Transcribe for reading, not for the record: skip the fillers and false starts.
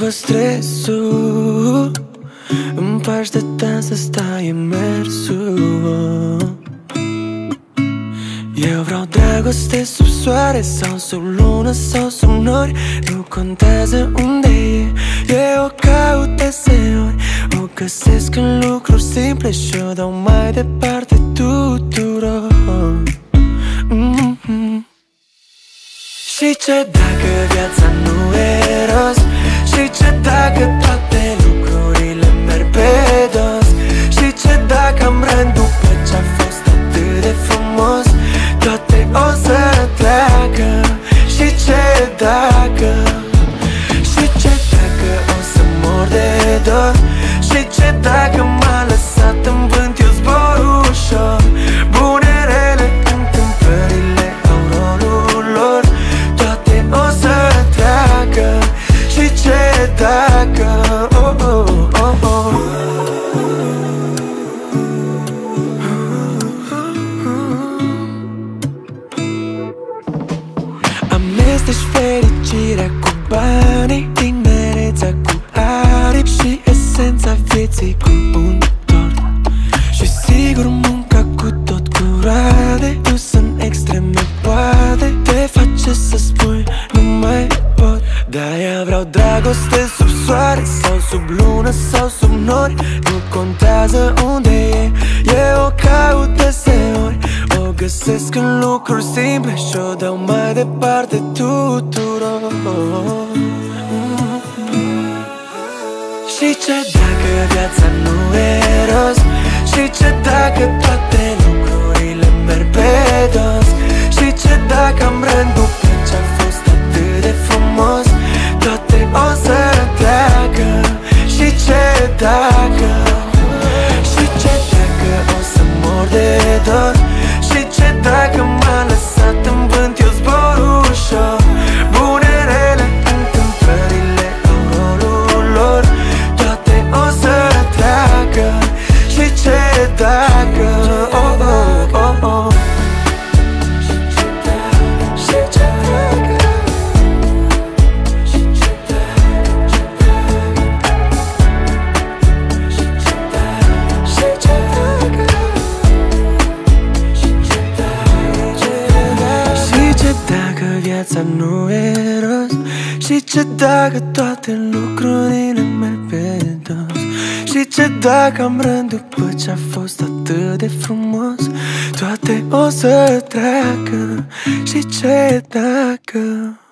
schimbă stresul, împaci de dans, ăsta e mersul. Eu vreau dragoste sub soare sau sub lună sau sub nori, nu contează unde e, eu o caut deseori. O găsesc în lucruri simple și o dau mai departe tuturor. Și ce dacă viața nu e rost? Și ce dacă toate lucrurile merg pe dos? Și ce dacă am rând după ce-a fost atât de frumos? Toate o să treacă. Și ce dacă? Și ce dacă o să mor de dor? Și ce dacă m-a lăsat în vânt, eu zbor ușor? Bune, rele, întâmplările au rolul lor. Toate o să treacă. Și ce dacă? Oh, oh, oh, oh. Amestești fericirea cu banii, tinerețea cu aripi și esența vieții cu un tort. Și sigur munca cu tot cu roade, dus în extreme poate te face să spui nu mai pot. De-aia vreau dragoste sub soare sau sub lună sau sub nori, nu contează unde e, eu o caut deseori. O găsesc în lucruri simple și o dau mai departe tuturor. Și ce dacă viața nu e rost? Și ce dacă toate lucrurile merg pe dos? Și ce dacă am rând după ce-a fost atât de frumos? Toate o să treacă. Și ce dacă? Și ce dacă o să mor de dor? Și ce dacă m-a lăsat în vânt, eu zbor ușor? Bune, rele, întâmplările au rolul lor. Toate o să treacă. Și ce dacă? Oh, oh, oh, oh. Și ce dacă? Și ce dacă? Și ce dacă? Și ce dacă? Și ce dacă viața nu e rost? Și ce dacă toate lucrurile merg pe dos? Și ce dacă am rând după ce-a fost atât de frumos? Toate o să treacă. Și ce dacă?